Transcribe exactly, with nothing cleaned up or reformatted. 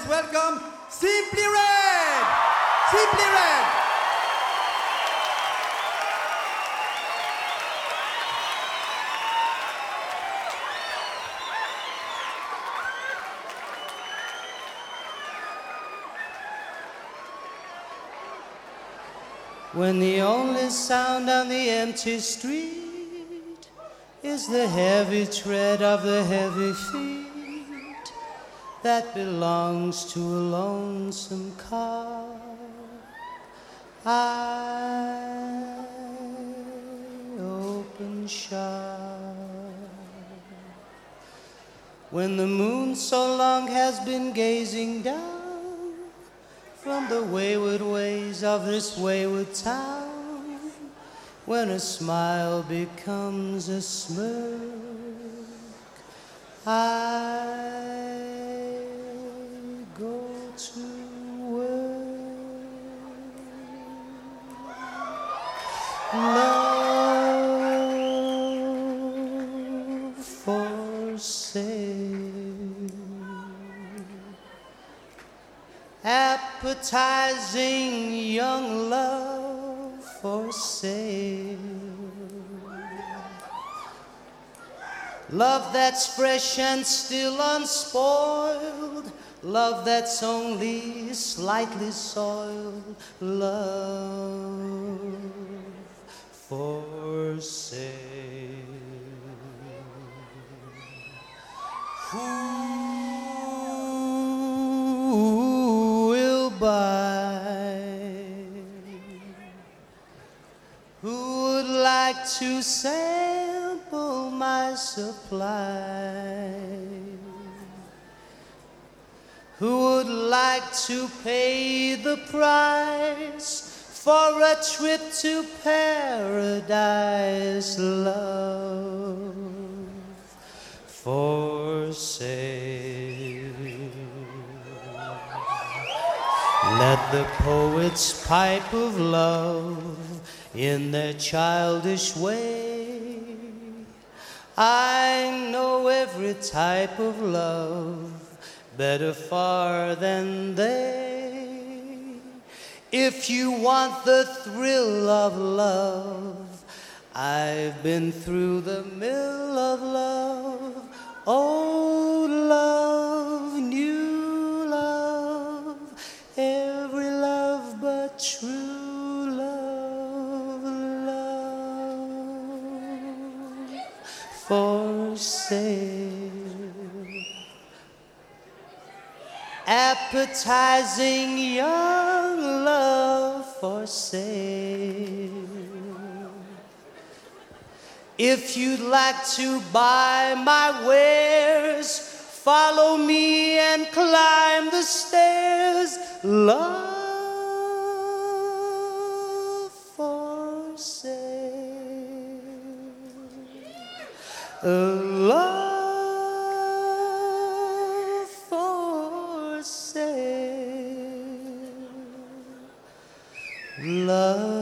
welcome Simply Red! Simply Red! When the only sound on the empty street is the heavy tread of the heavy feet that belongs to a lonesome car, I open shut. When the moon so long has been gazing down from the wayward ways of this wayward town, when a smile becomes a smirk, I go to work. Love for sale, appetizing young love for sale. Love that's fresh and still unspoiled, love that's only slightly soiled, love for sale. Who buy? Who would like to sample my supply? Who would like to pay the price for a trip to paradise? Love for sale. Let the poets pipe of love in their childish way. I know every type of love better far than they. If you want the thrill of love, I've been through the mill of love. Old love, new love, every love but true love, love for sale. Appetizing young love for sale. If you'd like to buy my wares, follow me and climb the stairs. Love for sale. Love for sale. Love